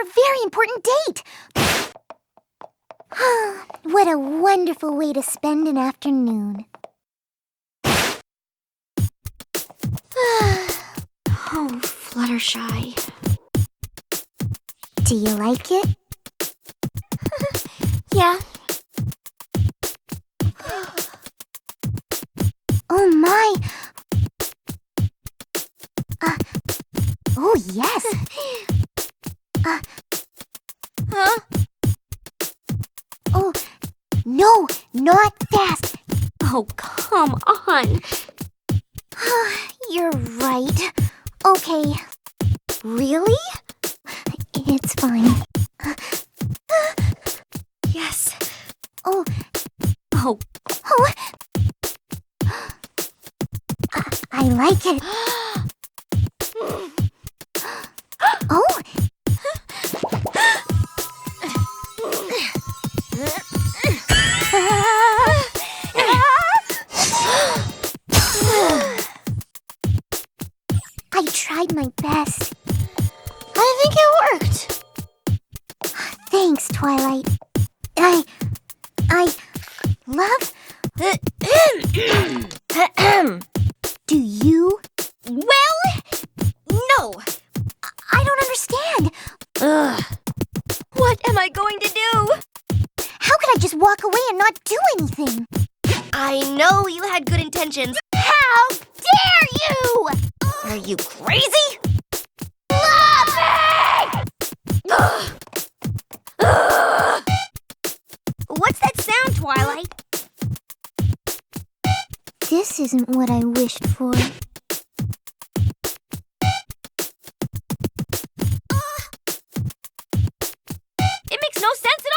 a very important date. What a wonderful way to spend an afternoon. Oh, Fluttershy. Do you like it? Yeah. Oh my! Oh yes! Huh? Oh, no, not fast! Oh, come on. You're right. Okay. Really? It's fine. Yes. Oh, Oh. oh! I like it. Oh! I tried my best. I think it worked. Thanks, Twilight. I love... Do you? Well, no. I don't understand. Ugh. What am I going to do? How could I just walk away and not do anything? I know you had good intentions. How dare you! Are you crazy? Fluffy! What's that sound, Twilight? This isn't what I wished for. It makes no sense at